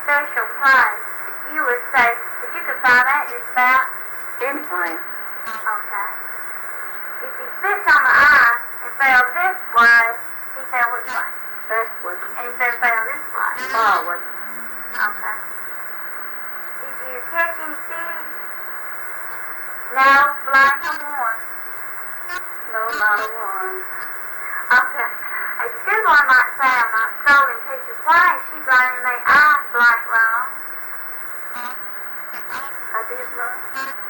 special place, you would say that you could find that just about Anything. okay. If he slipped on the ice and fell this way, he fell which way? Backward. And he fell this way. Forward. Okay. Did you catch any fish? No, blank or one. No, not a one. Okay. A good one might say, I'm not scolding teacher, why is she blaming me? I blank wrong. I did wrong.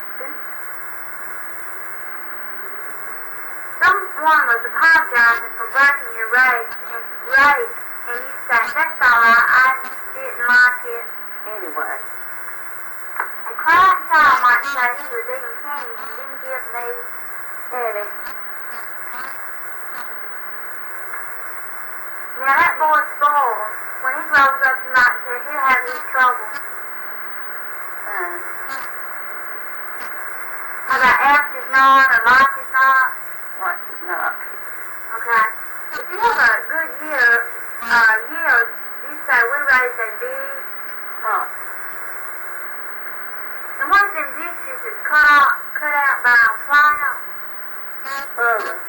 Someone was apologizing for breaking your rate, and you say, that's alright, I didn't like it. Anyway. A crying child might say he was eating candy and didn't give me Annie. Now that boy's spoiled. When he grows up, you might say he'll have his trouble. How about ask is not or like is not? Like is not. Okay. If you have a good yield, you say we raised a big Hot. And what is them ditches that's cut out by a plow? Further.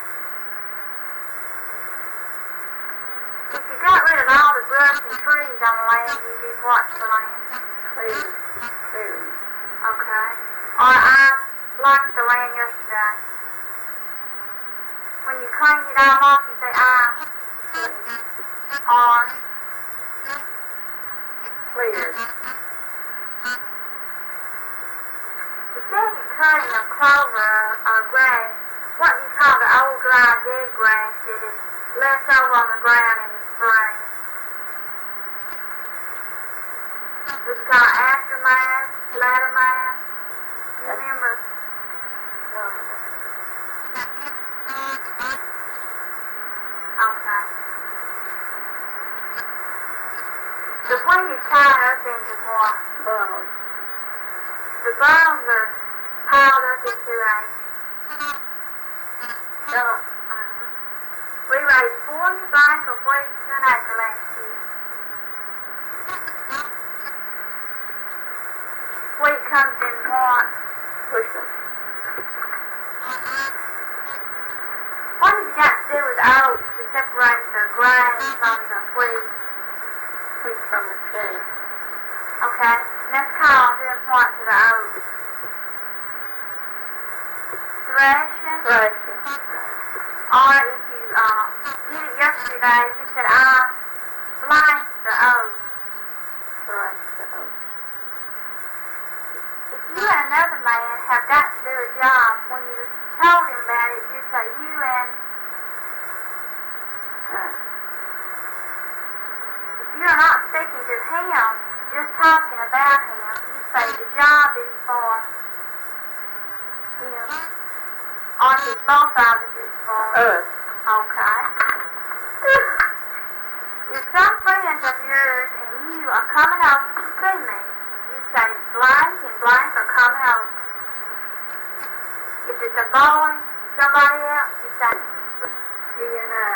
If you got rid of all the brush and trees on the land, you did what to the land? Clear. Clear. Okay. Or I blocked the land yesterday. When you clean it all off, you say I. Or Clear. instead of cutting a clover or grass, what do you call the old dry dead grass that is left over on the ground in the spring? We call it aftermath, lattermath. You remember? No. Okay. The wheat is tied up into what? Bones. The bones are piled up into a No. We raised 40 blank of wheat to an acre last year. Wheat comes in what? Bushel. What have you got to do with oats to separate the grain from the wheat? Wheat from the chair. Okay, and that's called doing what to the oats? Threshing? Threshing. Or if you did it yesterday, you said I blanked the oats. Thresh the oats. If you and another man have got to do a job, when you told him about it, you say you and if you're not speaking to him, just talking about him, you say the job is for him. Or if it's both of us, it's for Us. Okay. If some friends of yours and you are coming over to see me, you say blank and blank are coming over. If it's a boy, somebody else, you say He and I.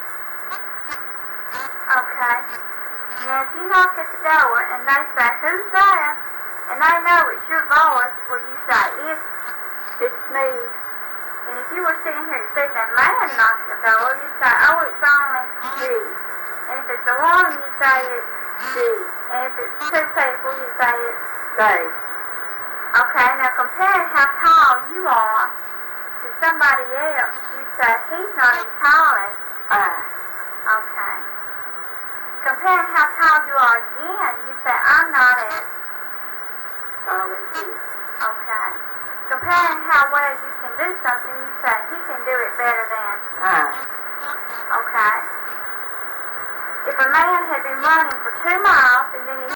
okay. Now if you knock at the door and they say, who's there? And they know it's your voice, will you say, It's me. and if you were sitting here expecting a man knock at the door, you say, oh, it's only She. And if it's a woman, you say it's She. And if it's two people, you say it's They. okay. Now comparing how tall you are to somebody else, you say he's not as tall as I. okay. Comparing how tall you are again, you say I'm not as Tall as you. okay. Comparing how well you can do something, you say he can do it better than I. okay. If a man had been running for 2 miles and then he